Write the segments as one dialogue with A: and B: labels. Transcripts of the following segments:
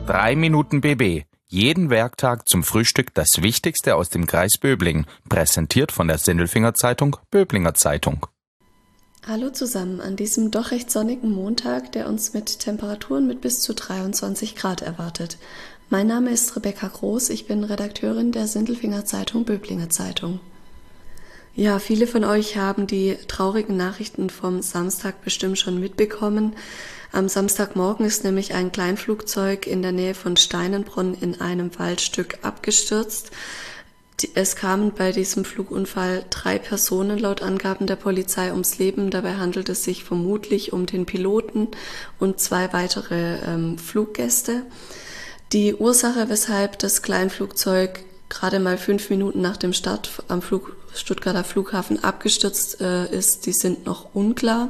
A: 3 Minuten BB. Jeden Werktag zum Frühstück das Wichtigste aus dem Kreis Böblingen. Präsentiert von der Sindelfinger Zeitung, Böblinger Zeitung.
B: Hallo zusammen an diesem doch recht sonnigen Montag, der uns mit Temperaturen mit bis zu 23 Grad erwartet. Mein Name ist Rebecca Groß, ich bin Redakteurin der Sindelfinger Zeitung, Böblinger Zeitung. Ja, viele von euch haben die traurigen Nachrichten vom Samstag bestimmt schon mitbekommen. Am Samstagmorgen ist nämlich ein Kleinflugzeug in der Nähe von Steinenbronn in einem Waldstück abgestürzt. Es kamen bei diesem Flugunfall 3 Personen laut Angaben der Polizei ums Leben. Dabei handelt es sich vermutlich um den Piloten und 2 weitere Fluggäste. Die Ursache, weshalb das Kleinflugzeug gerade mal 5 Minuten nach dem Start am Stuttgarter Flughafen abgestürzt ist, die sind noch unklar.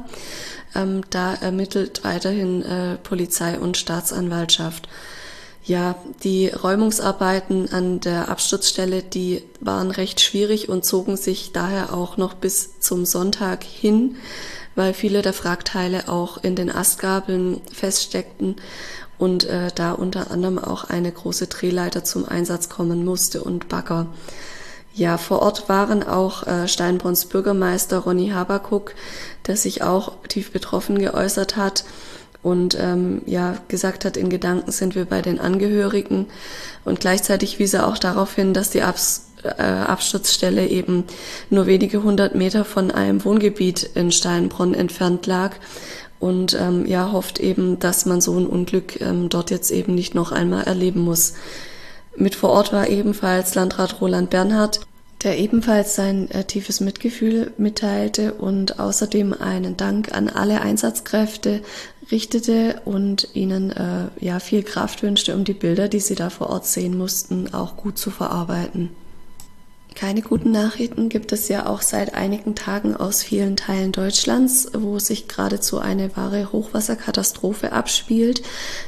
B: Da ermittelt weiterhin Polizei und Staatsanwaltschaft. Ja, die Räumungsarbeiten an der Absturzstelle, die waren recht schwierig und zogen sich daher auch noch bis zum Sonntag hin, weil viele der Wrackteile auch in den Astgabeln feststeckten und da unter anderem auch eine große Drehleiter zum Einsatz kommen musste und Bagger. Ja, vor Ort waren auch Steinbronns Bürgermeister Ronny Habakuk, der sich auch tief betroffen geäußert hat und gesagt hat, in Gedanken sind wir bei den Angehörigen. Und gleichzeitig wies er auch darauf hin, dass die Absturzstelle eben nur wenige 100 Meter von einem Wohngebiet in Steinbronn entfernt lag. Und hofft eben, dass man so ein Unglück dort jetzt eben nicht noch einmal erleben muss. Mit vor Ort war ebenfalls Landrat Roland Bernhard, der ebenfalls sein tiefes Mitgefühl mitteilte und außerdem einen Dank an alle Einsatzkräfte richtete und ihnen viel Kraft wünschte, um die Bilder, die sie da vor Ort sehen mussten, auch gut zu verarbeiten. Keine guten Nachrichten gibt es ja auch seit einigen Tagen aus vielen Teilen Deutschlands, wo sich geradezu eine wahre Hochwasserkatastrophe abspielt.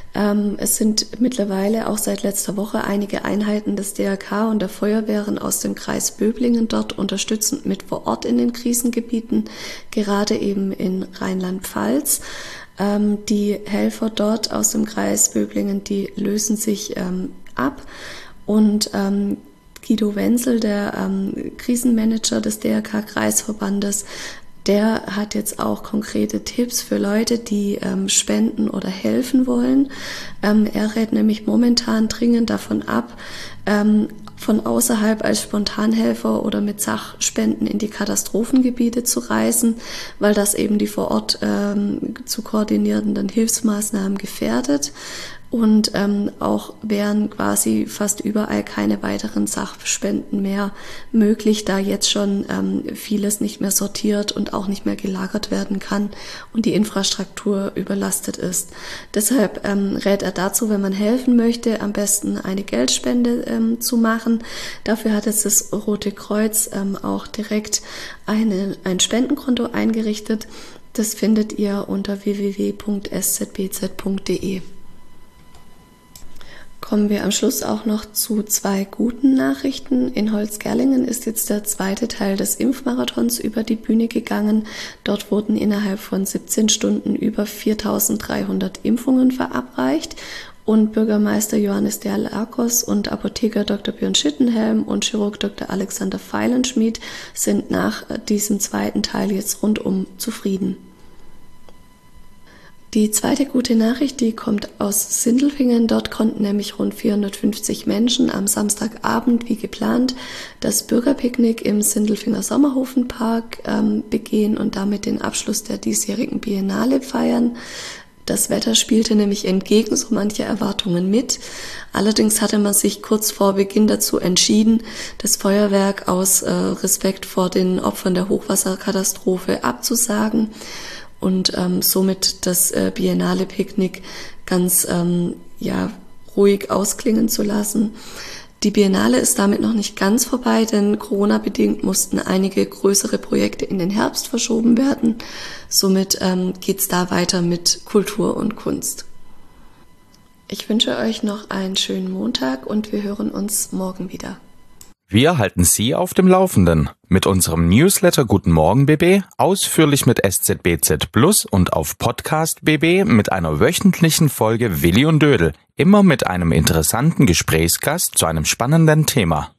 B: Es sind mittlerweile auch seit letzter Woche einige Einheiten des DRK und der Feuerwehren aus dem Kreis Böblingen dort unterstützend mit vor Ort in den Krisengebieten, gerade eben in Rheinland-Pfalz. Die Helfer dort aus dem Kreis Böblingen, die lösen sich ab und Guido Wenzel, der Krisenmanager des DRK-Kreisverbandes, der hat jetzt auch konkrete Tipps für Leute, die spenden oder helfen wollen. Er rät nämlich momentan dringend davon ab, von außerhalb als Spontanhelfer oder mit Sachspenden in die Katastrophengebiete zu reisen, weil das eben die vor Ort zu koordinierenden Hilfsmaßnahmen gefährdet. Und auch wären quasi fast überall keine weiteren Sachspenden mehr möglich, da jetzt schon vieles nicht mehr sortiert und auch nicht mehr gelagert werden kann und die Infrastruktur überlastet ist. Deshalb rät er dazu, wenn man helfen möchte, am besten eine Geldspende zu machen. Dafür hat jetzt das Rote Kreuz auch direkt ein Spendenkonto eingerichtet. Das findet ihr unter www.szbz.de. Kommen wir am Schluss auch noch zu 2 guten Nachrichten. In Holzgerlingen ist jetzt der 2. Teil des Impfmarathons über die Bühne gegangen. Dort wurden innerhalb von 17 Stunden über 4.300 Impfungen verabreicht. Und Bürgermeister Johannes Derl-Akos und Apotheker Dr. Björn Schittenhelm und Chirurg Dr. Alexander Feilenschmied sind nach diesem 2. Teil jetzt rundum zufrieden. Die zweite gute Nachricht, die kommt aus Sindelfingen. Dort konnten nämlich rund 450 Menschen am Samstagabend, wie geplant, das Bürgerpicknick im Sindelfinger Sommerhofenpark begehen und damit den Abschluss der diesjährigen Biennale feiern. Das Wetter spielte nämlich entgegen so mancher Erwartungen mit. Allerdings hatte man sich kurz vor Beginn dazu entschieden, das Feuerwerk aus Respekt vor den Opfern der Hochwasserkatastrophe abzusagen und somit das Biennale Picknick ganz ruhig ausklingen zu lassen. Die Biennale ist damit noch nicht ganz vorbei, denn Corona-bedingt mussten einige größere Projekte in den Herbst verschoben werden. Somit geht's da weiter mit Kultur und Kunst. Ich wünsche euch noch einen schönen Montag und wir hören uns morgen wieder.
A: Wir halten Sie auf dem Laufenden mit unserem Newsletter Guten Morgen BB, ausführlich mit SZBZ Plus und auf Podcast BB mit einer wöchentlichen Folge Willi und Dödel, immer mit einem interessanten Gesprächsgast zu einem spannenden Thema.